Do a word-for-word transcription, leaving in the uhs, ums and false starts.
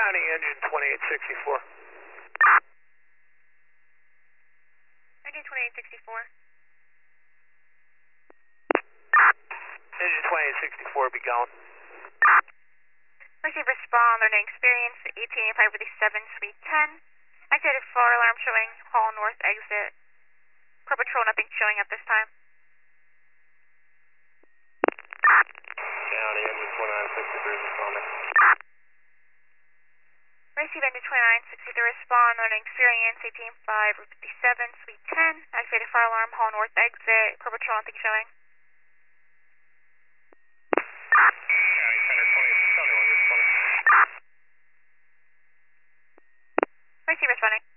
County engine twenty-eight sixty-four. Engine twenty-eight sixty-four. Engine twenty-eight sixty-four, be going. Receive respond, learning experience, eighteen eighty-five with the seven, Suite ten. Activated fire alarm showing hall north exit. Core patrol, nothing showing at this time. County engine twenty-nine sixty-three, responding. Receive engine twenty-nine sixty-three, respond, learning experience, eighteen five with the seven, Suite ten. Activated fire alarm, hall north exit. Core patrol, nothing showing. County Center twenty-one, responding. Receive responding.